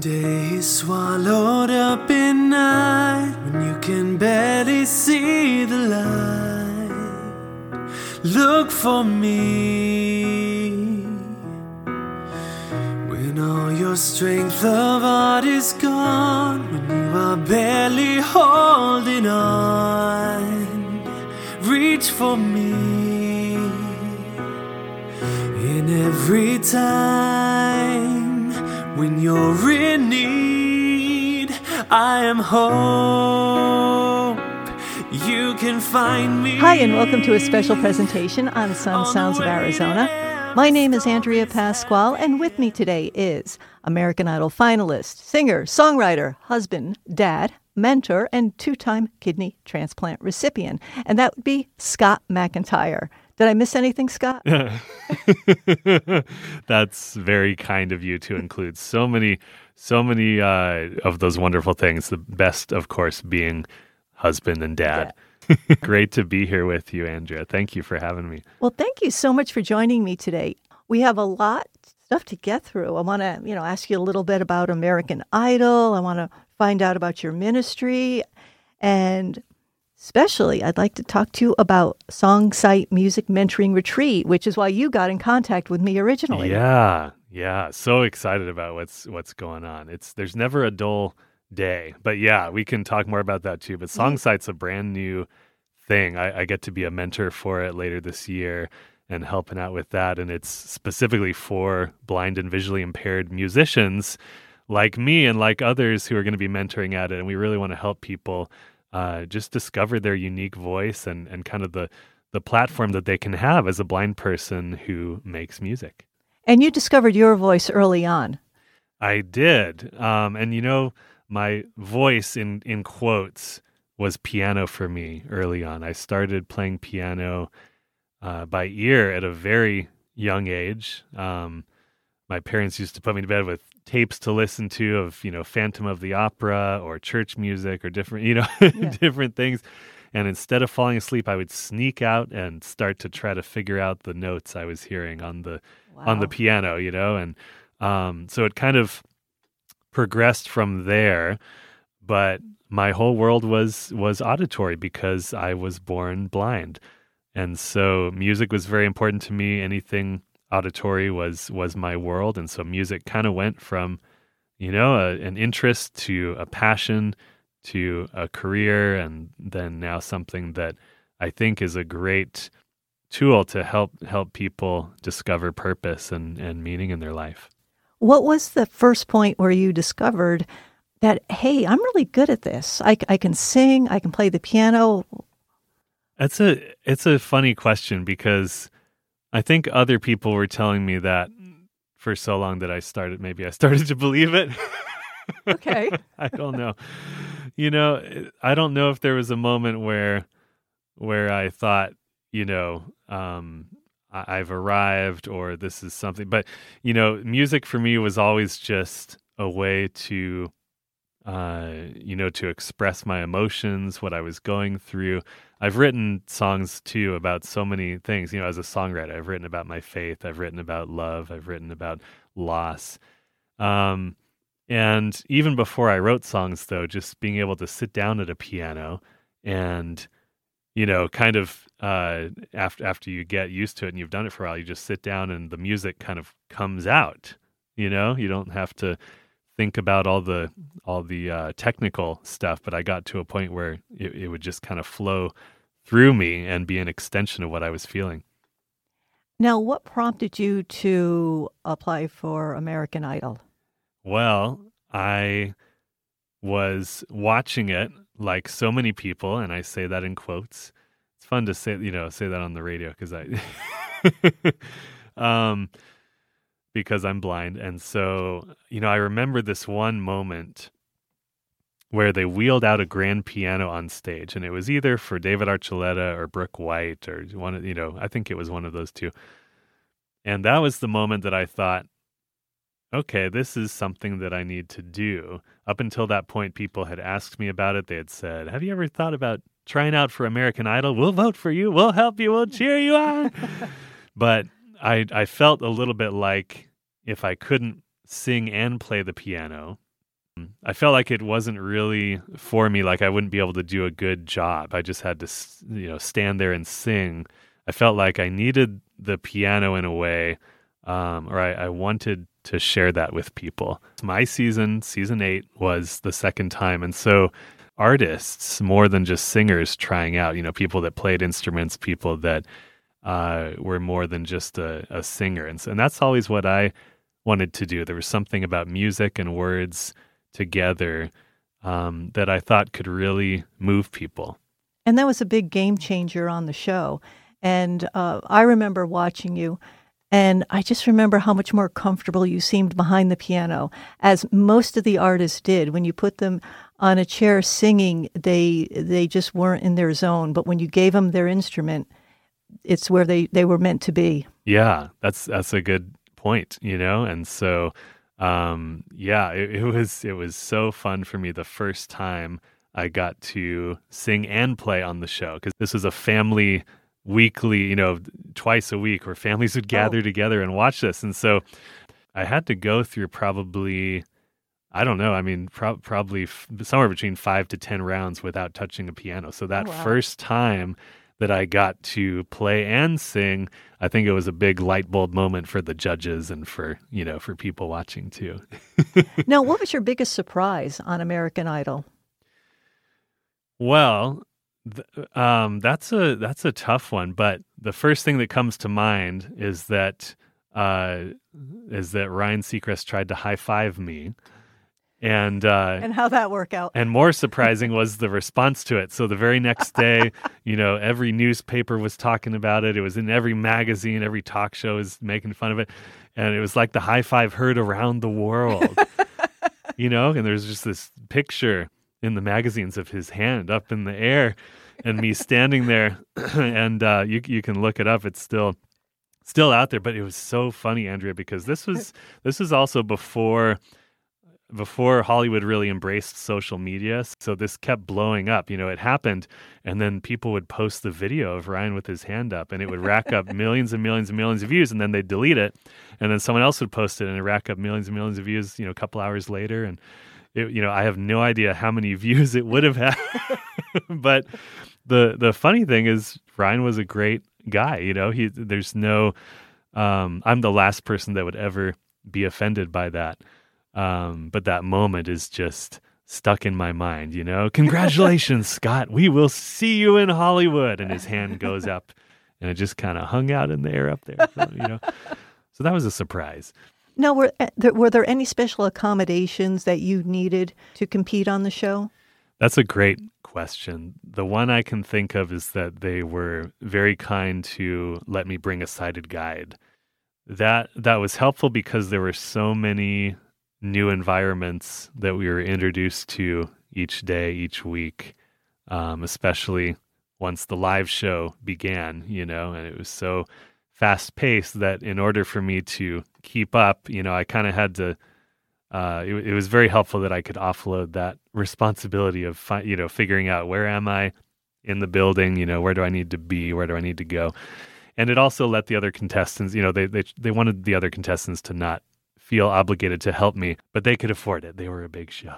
day is swallowed up in night, when you can barely see the light, look for me. When all your strength of heart is gone, when you are barely holding on, reach for me. In every time when you're in need, I am hope. You can find me. Hi, and welcome to a special presentation on Sun Sounds of Arizona. My name is Andrea Pasquale, and with me today is American Idol finalist, singer, songwriter, husband, dad, mentor, and two-time kidney transplant recipient. And that would be Scott McIntyre. Did I miss anything, Scott? That's very kind of you to include so many of those wonderful things. The best, of course, being husband and dad. Yeah. Great to be here with you, Andrea. Thank you for having me. Well, thank you so much for joining me today. We have a lot of stuff to get through. I want to, ask you a little bit about American Idol. I want to find out about your ministry, and especially, I'd like to talk to you about Songsight Music Mentoring Retreat, which is why you got in contact with me originally. Yeah. So excited about what's going on. There's never a dull day, but yeah, we can talk more about that too. But Songsight's a brand new thing. I get to be a mentor for it later this year and helping out with that. And it's specifically for blind and visually impaired musicians like me and like others who are going to be mentoring at it. And we really want to help people just discover their unique voice and kind of the platform that they can have as a blind person who makes music. And you discovered your voice early on. I did. And my voice in quotes was piano for me early on. I started playing piano by ear at a very young age. My parents used to put me to bed with tapes to listen to of, Phantom of the Opera or church music or different, different things. And instead of falling asleep, I would sneak out and start to try to figure out the notes I was hearing on the piano, and so it kind of progressed from there. But my whole world was auditory because I was born blind. And so music was very important to me. Anything auditory was my world. And so music kind of went from, an interest to a passion to a career, and then now something that I think is a great tool to help people discover purpose and meaning in their life. What was the first point where you discovered that, hey, I'm really good at this? I can sing, I can play the piano. It's a funny question because I think other people were telling me that for so long that I started to believe it. Okay. I don't know. I don't know if there was a moment where I thought, I've arrived or this is something. But, music for me was always just a way to, to express my emotions, what I was going through. I've written songs, too, about so many things. As a songwriter, I've written about my faith. I've written about love. I've written about loss. And even before I wrote songs, though, just being able to sit down at a piano and, kind of after you get used to it and you've done it for a while, you just sit down and the music kind of comes out. You don't have to think about all the technical stuff, but I got to a point where it would just kind of flow through me and be an extension of what I was feeling. Now, what prompted you to apply for American Idol? Well, I was watching it like so many people, and I say that in quotes. It's fun to say that on the radio because because I'm blind. And so, I remember this one moment where they wheeled out a grand piano on stage, and it was either for David Archuleta or Brooke White or I think it was one of those two. And that was the moment that I thought, okay, this is something that I need to do. Up until that point, people had asked me about it. They had said, have you ever thought about trying out for American Idol? We'll vote for you. We'll help you. We'll cheer you on. But I felt a little bit like if I couldn't sing and play the piano, I felt like it wasn't really for me. Like I wouldn't be able to do a good job. I just had to, stand there and sing. I felt like I needed the piano in a way, or I wanted to share that with people. My season 8, was the second time. And so artists, more than just singers trying out, people that played instruments, people that were more than just a singer. And that's always what I wanted to do. There was something about music and words together that I thought could really move people. And that was a big game changer on the show. And I remember watching you, and I just remember how much more comfortable you seemed behind the piano, as most of the artists did. When you put them on a chair singing, they just weren't in their zone. But when you gave them their instrument, it's where they were meant to be. Yeah, that's a good point, And so, it was so fun for me the first time I got to sing and play on the show, because this was a family weekly, twice a week, where families would gather together and watch this. And so I had to go through probably, I don't know, probably somewhere between 5 to 10 rounds without touching a piano. So that first time that I got to play and sing, I think it was a big light bulb moment for the judges and for people watching too. Now, what was your biggest surprise on American Idol? Well, that's a tough one, but the first thing that comes to mind is that Ryan Seacrest tried to high five me, and how'd that work out? And more surprising was the response to it. So the very next day, every newspaper was talking about it. It was in every magazine, every talk show was making fun of it, and it was like the high five heard around the world. And there's just this picture in the magazines of his hand up in the air and me standing there, and you can look it up. It's still out there, but it was so funny, Andrea, because this was also before Hollywood really embraced social media. So this kept blowing up. It happened, and then people would post the video of Ryan with his hand up, and it would rack up millions and millions and millions of views, and then they'd delete it, and then someone else would post it, and it'd rack up millions and millions of views, a couple hours later, and I have no idea how many views it would have had. But the funny thing is, Ryan was a great guy. There's no, I'm the last person that would ever be offended by that. But that moment is just stuck in my mind, Congratulations, Scott. We will see you in Hollywood. And his hand goes up, and it just kind of hung out in the air up there. So that was a surprise. Now, were there any special accommodations that you needed to compete on the show? That's a great question. The one I can think of is that they were very kind to let me bring a sighted guide. That was helpful because there were so many new environments that we were introduced to each day, each week, especially once the live show began, and it was so fast-paced that in order for me to keep up, I kind of had to, it was very helpful that I could offload that responsibility of, figuring out where am I in the building, where do I need to be, where do I need to go. And it also let the other contestants, they wanted the other contestants to not feel obligated to help me, but they could afford it. They were a big show.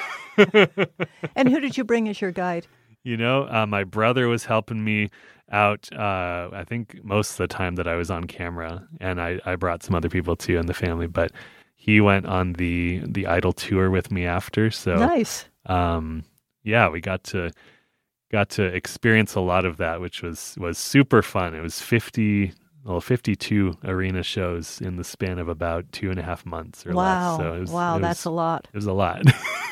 And who did you bring as your guide? My brother was helping me out, I think most of the time that I was on camera, and I brought some other people too in the family, but he went on the Idol tour with me after. So nice. We got to experience a lot of that, which was super fun. It was 52 arena shows in the span of about 2.5 months or less. So that's a lot. It was a lot.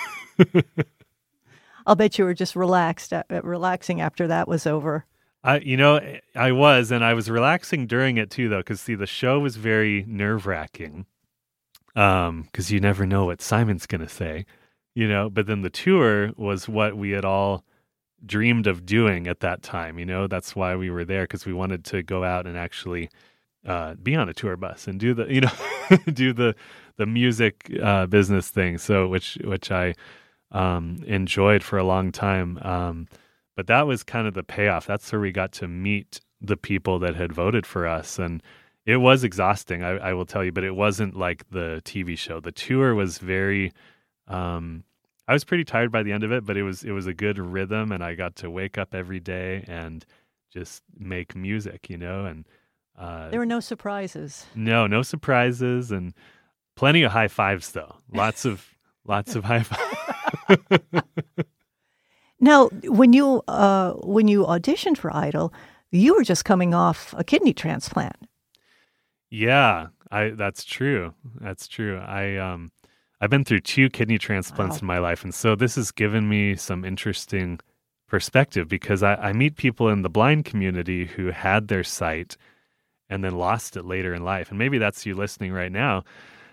I'll bet you were just relaxing after that was over. I was, and I was relaxing during it too, though, because the show was very nerve-wracking, because you never know what Simon's going to say, but then the tour was what we had all dreamed of doing at that time. That's why we were there, because we wanted to go out and actually be on a tour bus and do the, do the music business thing. So which I enjoyed for a long time. But that was kind of the payoff. That's where we got to meet the people that had voted for us. And it was exhausting, I will tell you, but it wasn't like the TV show. The tour was very I was pretty tired by the end of it, but it was a good rhythm, and I got to wake up every day and just make music, and There were no surprises. no surprises, and plenty of high fives though. Lots of high fives. Now, when you auditioned for Idol, you were just coming off a kidney transplant. Yeah, that's true. That's true. I've been through 2 kidney transplants Wow. in my life, and so this has given me some interesting perspective because I meet people in the blind community who had their sight and then lost it later in life, and maybe that's you listening right now.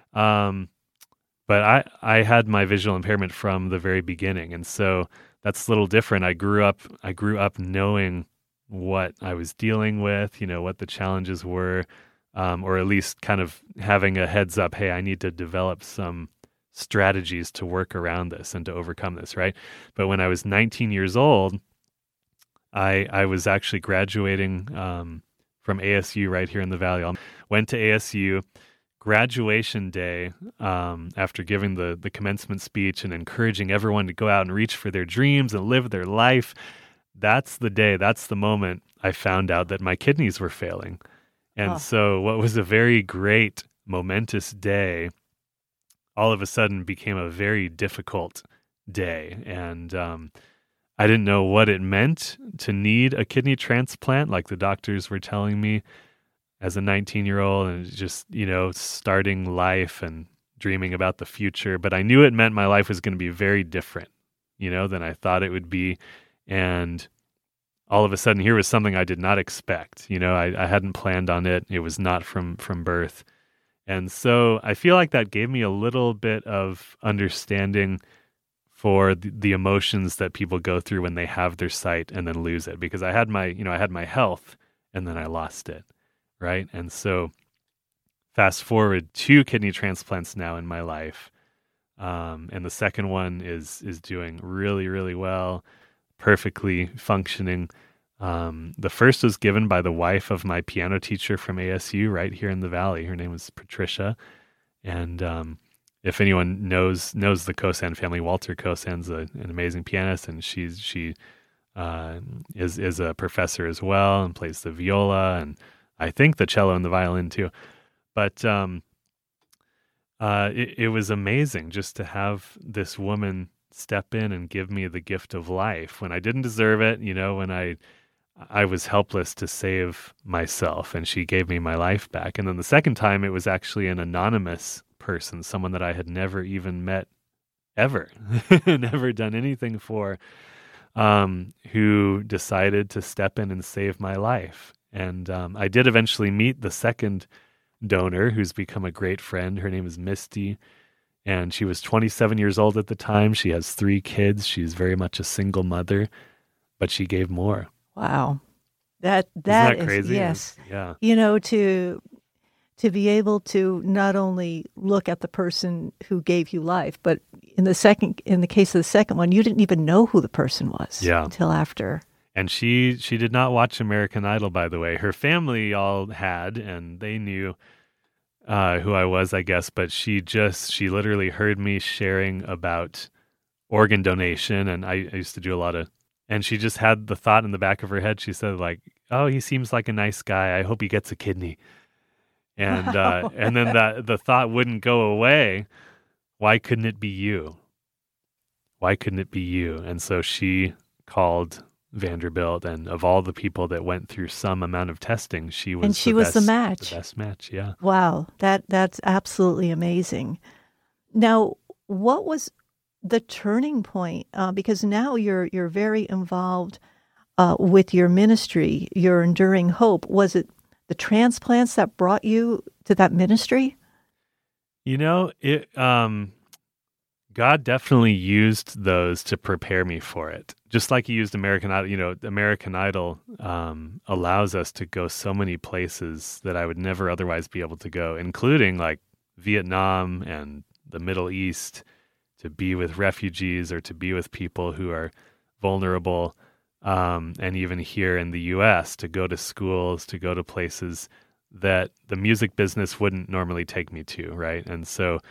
But I had my visual impairment from the very beginning, and so that's a little different. I grew up knowing what I was dealing with, what the challenges were, or at least kind of having a heads up. Hey, I need to develop some strategies to work around this and to overcome this, right? But when I was 19 years old, I was actually graduating from ASU right here in the Valley. I went to ASU. Graduation day, after giving the commencement speech and encouraging everyone to go out and reach for their dreams and live their life, that's the day, that's the moment I found out that my kidneys were failing. And so what was a very great, momentous day all of a sudden became a very difficult day. And I didn't know what it meant to need a kidney transplant, like the doctors were telling me as a 19-year-old, and just, starting life and dreaming about the future. But I knew it meant my life was going to be very different, than I thought it would be. And all of a sudden, here was something I did not expect. I hadn't planned on it. It was not from birth. And so I feel like that gave me a little bit of understanding for the emotions that people go through when they have their sight and then lose it. Because I had my health and then I lost it. Right. And so fast forward 2 kidney transplants now in my life. And the second one is doing really, really well, perfectly functioning. The first was given by the wife of my piano teacher from ASU right here in the Valley. Her name was Patricia. And if anyone knows the Kosan family, Walter Kosan's an amazing pianist, and she is a professor as well and plays the viola and I think the cello and the violin too. But it was amazing just to have this woman step in and give me the gift of life when I didn't deserve it, when I was helpless to save myself, and she gave me my life back. And then the second time, it was actually an anonymous person, someone that I had never even met ever, never done anything for, who decided to step in and save my life. And I did eventually meet the second donor, who's become a great friend. Her name is Misty, and she was 27 years old at the time. She has 3 kids. She's very much a single mother, but she gave more. Wow. That Isn't that is crazy? yes. Yeah. To be able to not only look at the person who gave you life, but in the case of the second one, you didn't even know who the person was until after. And she did not watch American Idol, by the way. Her family all had, and they knew who I was, I guess. But she literally heard me sharing about organ donation, and I used to do a lot of. And she just had the thought in the back of her head. She said, like, "Oh, he seems like a nice guy. I hope he gets a kidney." And and then the thought wouldn't go away. Why couldn't it be you? Why couldn't it be you? And so she called Vanderbilt, and of all the people that went through some amount of testing, she was the match. The best match, yeah. Wow, that's absolutely amazing. Now, what was the turning point? Because now you're very involved with your ministry, your Enduring Hope. Was it the transplants that brought you to that ministry? God definitely used those to prepare me for it. Just like he used American Idol, American Idol allows us to go so many places that I would never otherwise be able to go, including like Vietnam and the Middle East, to be with refugees or to be with people who are vulnerable, and even here in the U.S., to go to schools, to go to places that the music business wouldn't normally take me to, right? And so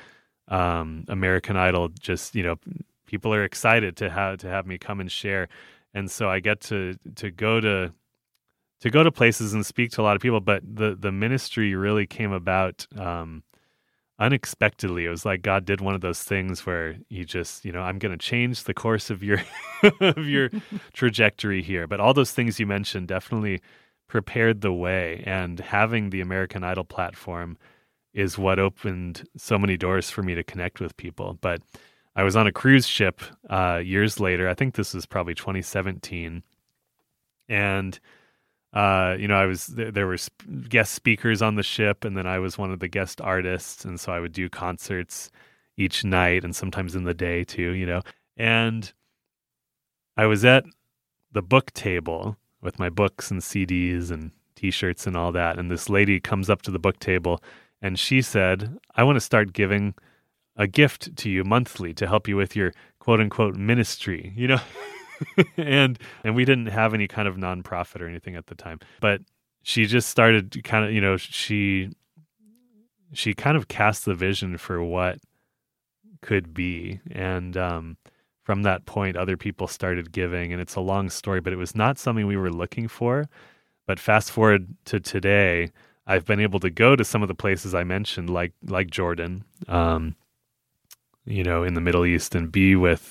American Idol, just, people are excited to have me come and share. And so I get to go to places and speak to a lot of people, but the ministry really came about unexpectedly. It was like God did one of those things where he just, I'm going to change the course of your of your trajectory here. But all those things you mentioned definitely prepared the way, and having the American Idol platform is what opened so many doors for me to connect with people. But I was on a cruise ship years later. I think this was probably 2017, and there were guest speakers on the ship, and then I was one of the guest artists, and so I would do concerts each night and sometimes in the day too, And I was at the book table with my books and CDs and T-shirts and all that, and this lady comes up to the book table, and she said, "I want to start giving a gift to you monthly to help you with your quote-unquote ministry," And we didn't have any kind of nonprofit or anything at the time. But she just started kind of, she kind of cast the vision for what could be. And from that point, other people started giving. And it's a long story, but it was not something we were looking for. But fast forward to today, I've been able to go to some of the places I mentioned, like Jordan, in the Middle East, and be with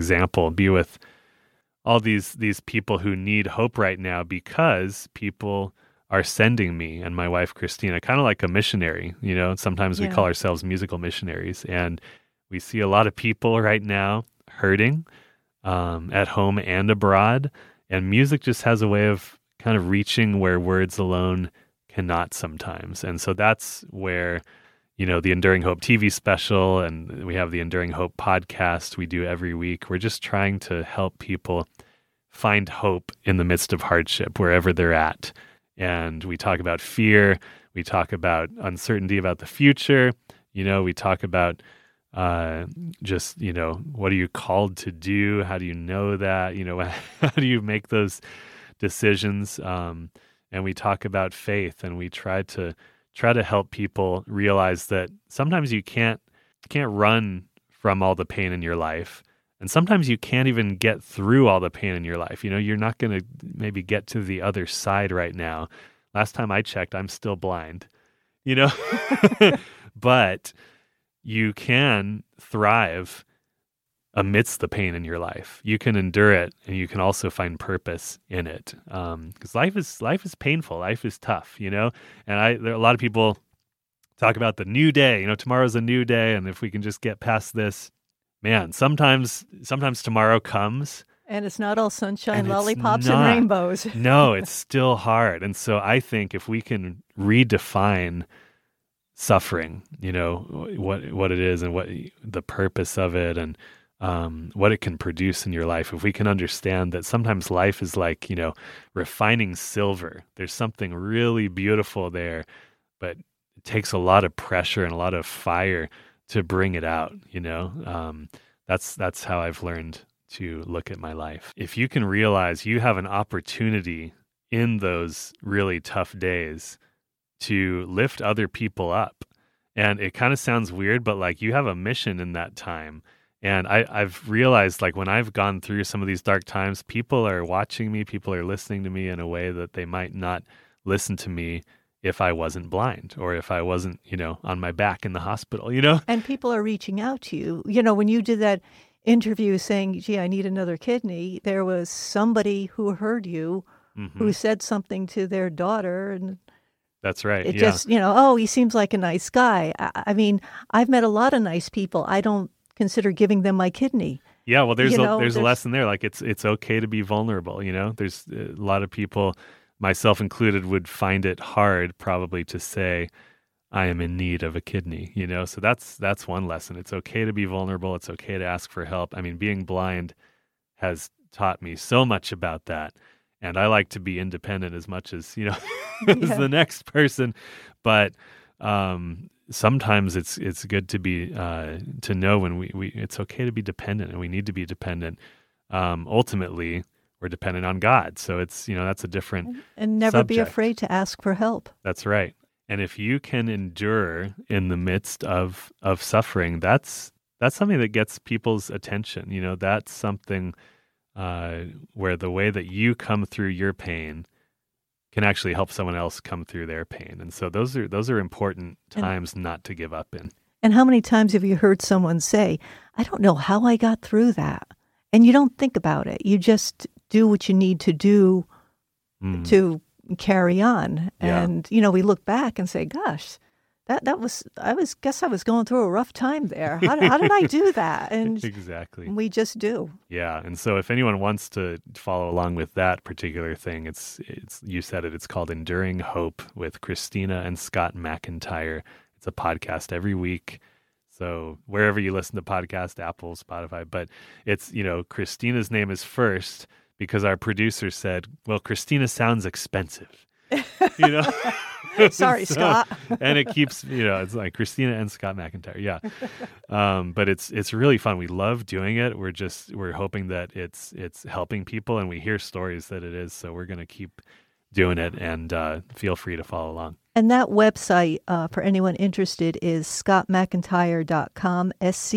all these people who need hope right now, because people are sending me and my wife Christina, kind of like a missionary. Sometimes we call ourselves musical missionaries, and we see a lot of people right now hurting at home and abroad, and music just has a way of kind of reaching where words alone cannot sometimes. And so that's where the Enduring Hope TV special, and we have the Enduring Hope podcast we do every week. We're just trying to help people find hope in the midst of hardship, wherever they're at. And we talk about fear. We talk about uncertainty about the future. We talk about what are you called to do? How do you know that? How do you make those decisions? And we talk about faith, and we try to help people realize that sometimes you can't run from all the pain in your life, and sometimes you can't even get through all the pain in your life. You're not going to maybe get to the other side right now. Last time I checked, I'm still blind, but you can thrive amidst the pain in your life. You can endure it, and you can also find purpose in it. Because life is painful. Life is tough, And there are a lot of people talk about the new day. Tomorrow's a new day, and if we can just get past this, man. Sometimes tomorrow comes, and it's not all sunshine, lollipops, and rainbows. No, it's still hard. And so I think if we can redefine suffering, what it is, and what the purpose of it, and what it can produce in your life. If we can understand that sometimes life is like, refining silver. There's something really beautiful there, but it takes a lot of pressure and a lot of fire to bring it out, That's how I've learned to look at my life. If you can realize you have an opportunity in those really tough days to lift other people up, and it kind of sounds weird, but like you have a mission in that time. And I've realized, like, when I've gone through some of these dark times, people are watching me, people are listening to me in a way that they might not listen to me if I wasn't blind, or if I wasn't, on my back in the hospital, And people are reaching out to you. When you did that interview saying, gee, I need another kidney, there was somebody who heard you, who said something to their daughter, and that's right. It just, he seems like a nice guy. I mean, I've met a lot of nice people. I don't consider giving them my kidney. Yeah, well, there's a lesson there. Like, it's okay to be vulnerable. There's a lot of people, myself included, would find it hard probably to say, I am in need of a kidney. So that's one lesson. It's okay to be vulnerable. It's okay to ask for help. I mean, being blind has taught me so much about that. And I like to be independent as much as, as the next person. But sometimes it's good to be to know when we it's okay to be dependent, and we need to be dependent. Ultimately, we're dependent on God, so it's that's a different and never subject. Be afraid to ask for help. That's right. And if you can endure in the midst of suffering, that's something that gets people's attention. That's something where the way that you come through your pain can actually help someone else come through their pain. And so those are important times not to give up in. And how many times have you heard someone say, I don't know how I got through that? And you don't think about it. You just do what you need to do to carry on. Yeah. And, we look back and say, gosh, I was going through a rough time there. How did I do that? And exactly. we just do. Yeah. And so if anyone wants to follow along with that particular thing, it's you said it, it's called Enduring Hope with Christina and Scott McIntyre. It's a podcast every week. So wherever you listen to podcasts, Apple, Spotify, but it's, Christina's name is first because our producer said, well, Christina sounds expensive, Sorry, Scott. And it keeps, it's like Christina and Scott McIntyre. Yeah. But it's really fun. We love doing it. We're hoping that it's helping people, and we hear stories that it is. So we're going to keep doing it, and feel free to follow along. And that website, for anyone interested, is scottmcintyre.com,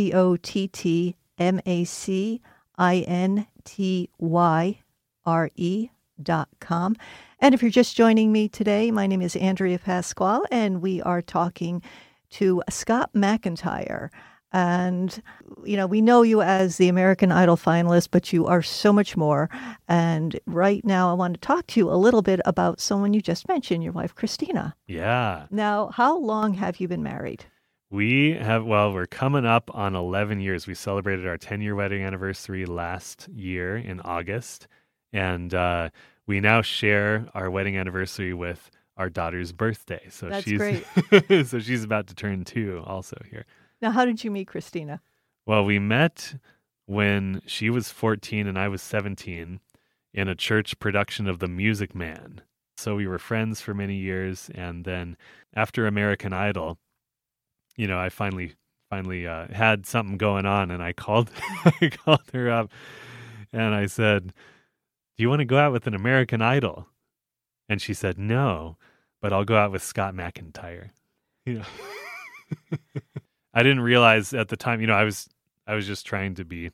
ScottMacintyre.com. And if you're just joining me today, my name is Andrea Pasquale, and we are talking to Scott McIntyre. And, we know you as the American Idol finalist, but you are so much more. And right now I want to talk to you a little bit about someone you just mentioned, your wife, Christina. Yeah. Now, how long have you been married? We're coming up on 11 years. We celebrated our 10-year wedding anniversary last year in August. And we now share our wedding anniversary with our daughter's birthday. So That's she's great. So she's about to turn 2 also here. Now, how did you meet Christina? Well, we met when she was 14 and I was 17 in a church production of The Music Man. So we were friends for many years. And then after American Idol, I finally had something going on, and I called her up and I said, do you want to go out with an American Idol? And she said, no, but I'll go out with Scott McIntyre. I didn't realize at the time, I was just trying to be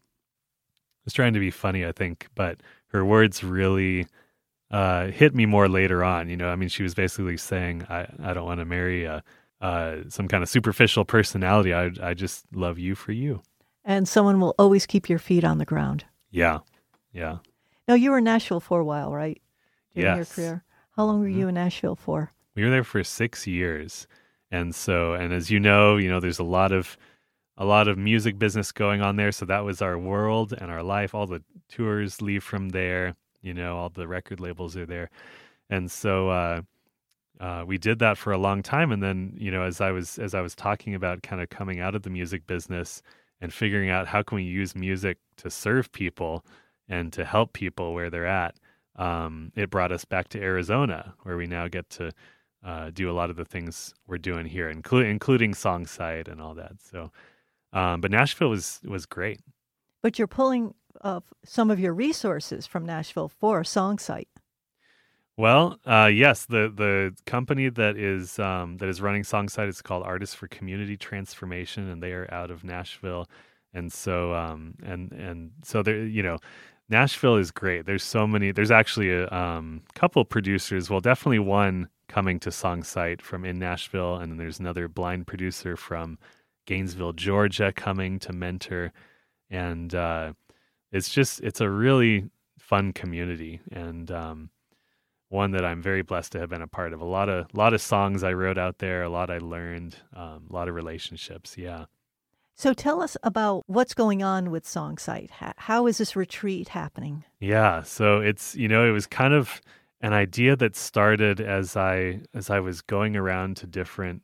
funny, I think, but her words really hit me more later on. She was basically saying, I don't want to marry some kind of superficial personality. I just love you for you. And someone will always keep your feet on the ground. Yeah. Yeah. Now, you were in Nashville for a while, right? During your Yes. career. How long were you in Nashville for? We were there for 6 years. And as you know, there's a lot of music business going on there. So that was our world and our life. All the tours leave from there. All the record labels are there. And so we did that for a long time. And then, as I was talking about kind of coming out of the music business and figuring out how can we use music to serve people and to help people where they're at, it brought us back to Arizona, where we now get to do a lot of the things we're doing here, including Songsight and all that. So, but Nashville was great. But you're pulling some of your resources from Nashville for Songsight. Well, yes, the company that is running Songsight is called Artists for Community Transformation, and they are out of Nashville. And so, and so there, Nashville is great. There's so many. There's actually a couple producers. Well, definitely one coming to Songsight from in Nashville, and then there's another blind producer from Gainesville, Georgia, coming to mentor. And it's a really fun community, and one that I'm very blessed to have been a part of. A lot of songs I wrote out there, a lot I learned, a lot of relationships. Yeah. So tell us about what's going on with Songsight. How is this retreat happening? Yeah. So it's, it was kind of an idea that started as I was going around to different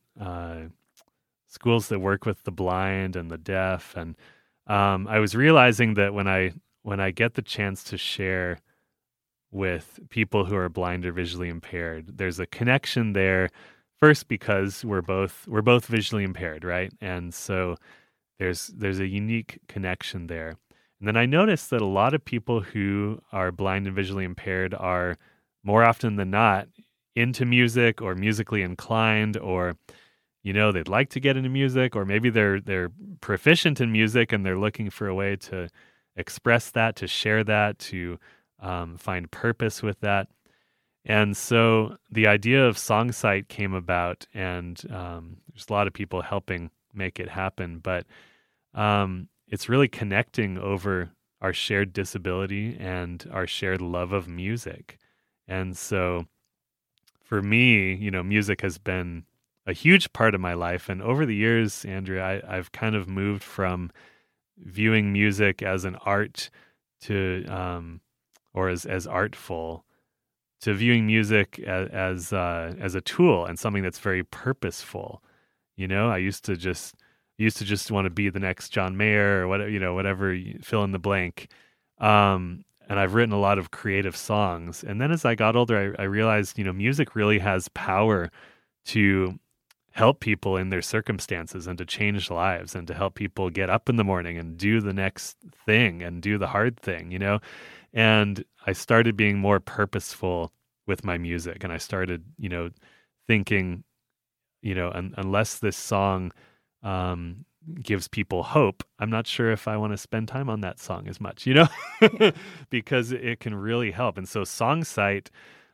schools that work with the blind and the deaf. And I was realizing that when I get the chance to share with people who are blind or visually impaired, there's a connection there. First, because we're both visually impaired, right? And so there's a unique connection there. And then I noticed that a lot of people who are blind and visually impaired are more often than not into music or musically inclined, or they'd like to get into music, or maybe they're proficient in music and they're looking for a way to express that, to share that, to find purpose with that. And so the idea of Songsight came about, and there's a lot of people helping make it happen, but it's really connecting over our shared disability and our shared love of music. And so for me, music has been a huge part of my life. And over the years, Andrea, I've kind of moved from viewing music as an art to, or as artful, to viewing music as a tool and something that's very purposeful. I used to just want to be the next John Mayer or whatever, fill in the blank. And I've written a lot of creative songs. And then as I got older, I realized, music really has power to help people in their circumstances and to change lives and to help people get up in the morning and do the next thing and do the hard thing, And I started being more purposeful with my music. And I started, thinking, unless this song gives people hope, I'm not sure if I want to spend time on that song as much, because it can really help. And so Songsight,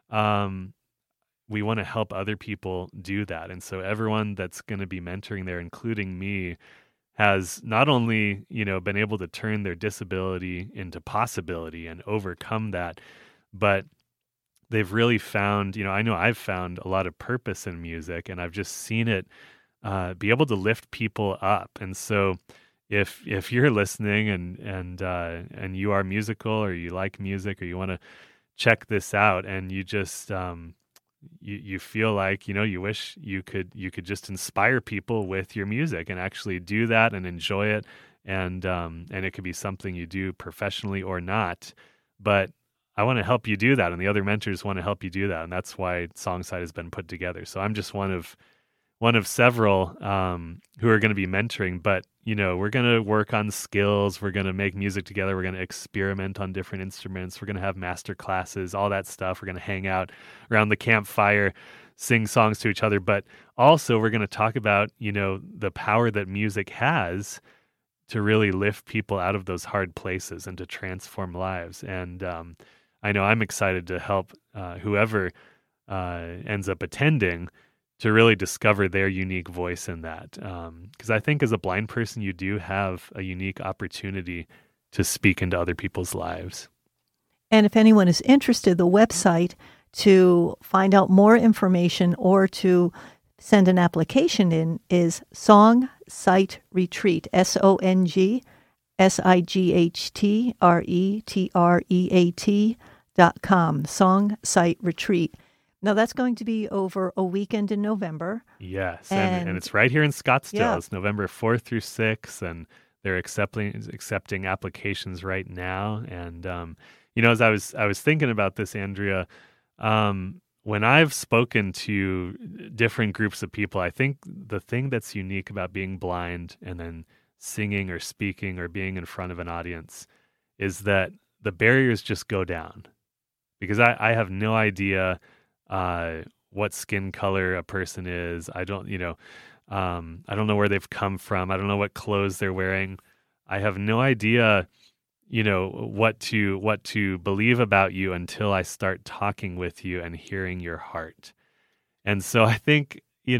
we want to help other people do that. And so everyone that's going to be mentoring there, including me, has not only, been able to turn their disability into possibility and overcome that, but they've really found, I know I've found a lot of purpose in music, and I've just seen it be able to lift people up. And so if you're listening and you are musical, or you like music, or you want to check this out, and you just you feel like you wish you could just inspire people with your music and actually do that and enjoy it, and it could be something you do professionally or not, but I want to help you do that, and the other mentors want to help you do that, and that's why Songsight has been put together. So I'm just one of several who are going to be mentoring, but we're going to work on skills, we're going to make music together, we're going to experiment on different instruments, we're going to have master classes, all that stuff. We're going to hang out around the campfire, sing songs to each other, but also we're going to talk about the power that music has to really lift people out of those hard places and to transform lives. And I know I'm excited to help whoever ends up attending to really discover their unique voice in that. Because I think as a blind person, you do have a unique opportunity to speak into other people's lives. And if anyone is interested, the website to find out more information or to send an application in is Songsight Retreat, SONGSIGHTRETREAT.com, Songsight Retreat. Now, that's going to be over a weekend in November. Yes, and it's right here in Scottsdale. Yeah. It's November 4th through 6th, and they're accepting applications right now. And, as I was thinking about this, Andrea, when I've spoken to different groups of people, I think the thing that's unique about being blind and then singing or speaking or being in front of an audience is that the barriers just go down. Because I have no idea what skin color a person is. I don't know where they've come from. I don't know what clothes they're wearing. I have no idea, what to believe about you until I start talking with you and hearing your heart. And so I think,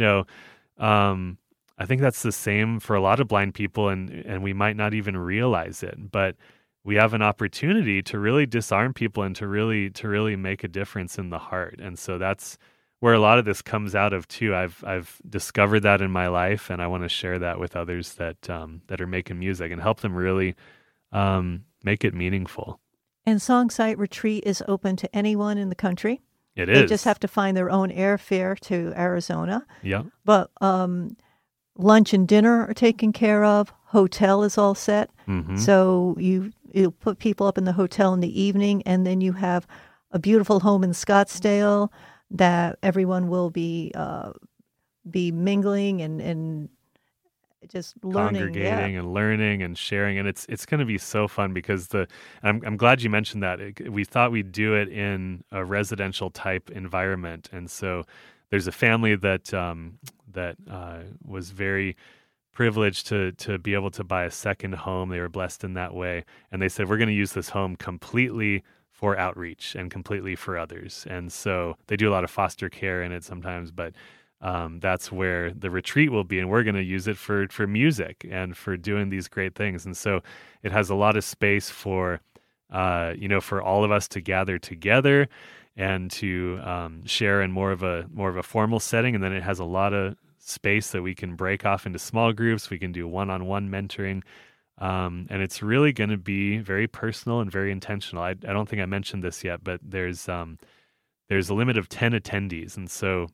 I think that's the same for a lot of blind people, and we might not even realize it, but we have an opportunity to really disarm people and to really make a difference in the heart. And so that's where a lot of this comes out of too. I've discovered that in my life, and I want to share that with others that are making music and help them really make it meaningful. And Songsight Retreat is open to anyone in the country. It They is. just have to find their own airfare to Arizona. Yeah. But lunch and dinner are taken care of. Hotel is all set. Mm-hmm. So you put people up in the hotel in the evening, and then you have a beautiful home in Scottsdale that everyone will be mingling and just learning, congregating and learning and sharing, and it's going to be so fun because I'm glad you mentioned that. We thought we'd do it in a residential type environment, and so there's a family that was very privileged to be able to buy a second home. They were blessed in that way, and they said we're going to use this home completely for outreach and completely for others. And so they do a lot of foster care in it sometimes, but that's where the retreat will be, and we're going to use it for music and for doing these great things. And so it has a lot of space for for all of us to gather together and to share in more of a formal setting. And then it has a lot of space that we can break off into small groups. We can do one-on-one mentoring. And it's really going to be very personal and very intentional. I don't think I mentioned this yet, but there's a limit of 10 attendees. And so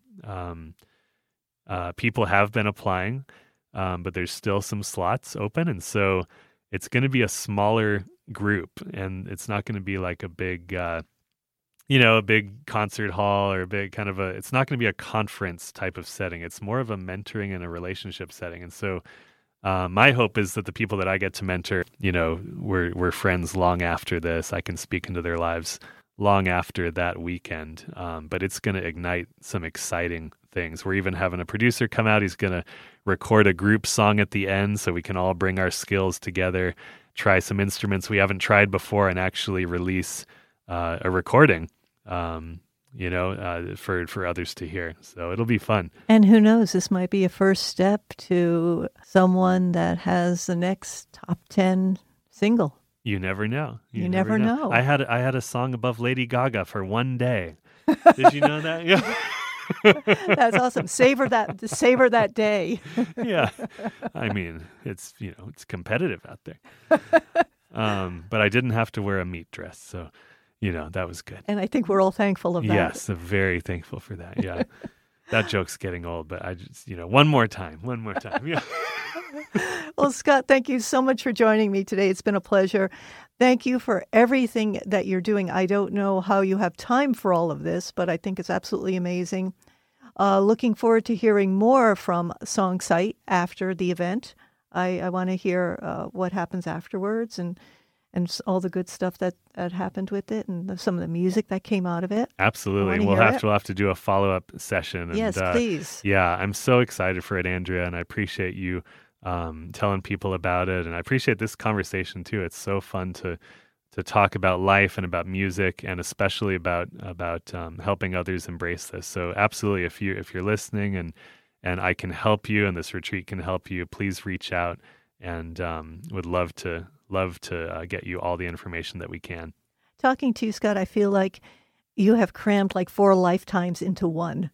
people have been applying, but there's still some slots open. And so it's going to be a smaller group, and it's not going to be like a big, a big concert hall or a big it's not going to be a conference type of setting. It's more of a mentoring and a relationship setting. And so my hope is that the people that I get to mentor, we're friends long after this. I can speak into their lives long after that weekend. But it's going to ignite some exciting things. We're even having a producer come out. He's going to record a group song at the end so we can all bring our skills together, try some instruments we haven't tried before, and actually release a recording, for others to hear. So it'll be fun. And who knows, this might be a first step to someone that has the next top 10 single. You never know. You never know. I had a song above Lady Gaga for one day. Did you know that? Yeah. That's awesome. Savor that day. Yeah. I mean, it's competitive out there. But I didn't have to wear a meat dress, so that was good. And I think we're all thankful of that. Yes, very thankful for that. Yeah. That joke's getting old, but I just, one more time. Yeah. Well, Scott, thank you so much for joining me today. It's been a pleasure. Thank you for everything that you're doing. I don't know how you have time for all of this, but I think it's absolutely amazing. Looking forward to hearing more from Songsight after the event. I want to hear what happens afterwards and all the good stuff that happened with it and some of the music that came out of it. Absolutely. We'll have to do a follow-up session. And, yes, please. Yeah, I'm so excited for it, Andrea, and I appreciate you telling people about it. And I appreciate this conversation, too. It's so fun to talk about life and about music, and especially about helping others embrace this. So absolutely, if you're listening and I can help you and this retreat can help you, please reach out, and would love to get you all the information that we can. Talking to you, Scott, I feel like you have crammed like 4 lifetimes into one.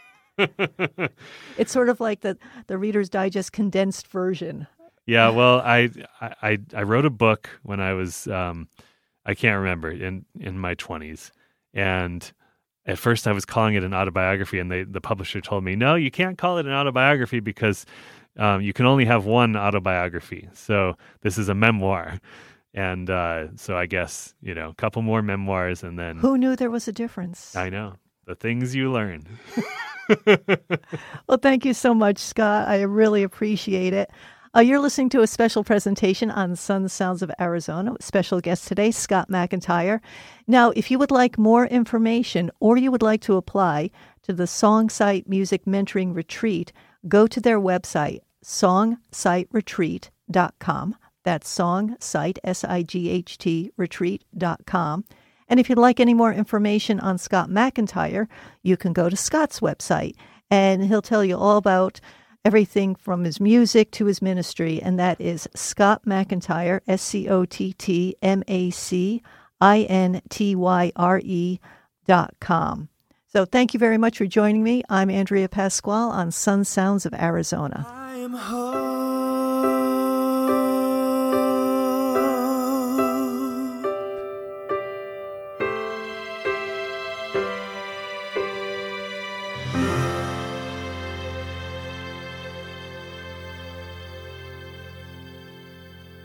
It's sort of like the Reader's Digest condensed version. Yeah, well, I wrote a book when I was I can't remember, in my 20s, and at first I was calling it an autobiography, and the publisher told me, no, you can't call it an autobiography because you can only have one autobiography. So this is a memoir. And so I guess, a couple more memoirs, and then... Who knew there was a difference? I know. The things you learn. Well, thank you so much, Scott. I really appreciate it. You're listening to a special presentation on Sun Sounds of Arizona. Special guest today, Scott McIntyre. Now, if you would like more information or you would like to apply to the Songsight Music Mentoring Retreat, go to their website, songsightretreat.com. That's Songsight, S-I-G-H-T, retreat.com. And if you'd like any more information on Scott McIntyre, you can go to Scott's website, and he'll tell you all about everything from his music to his ministry, and that is Scott McIntyre, ScottMacIntyre.com. So thank you very much for joining me. I'm Andrea Pasquale on Sun Sounds of Arizona. I am home.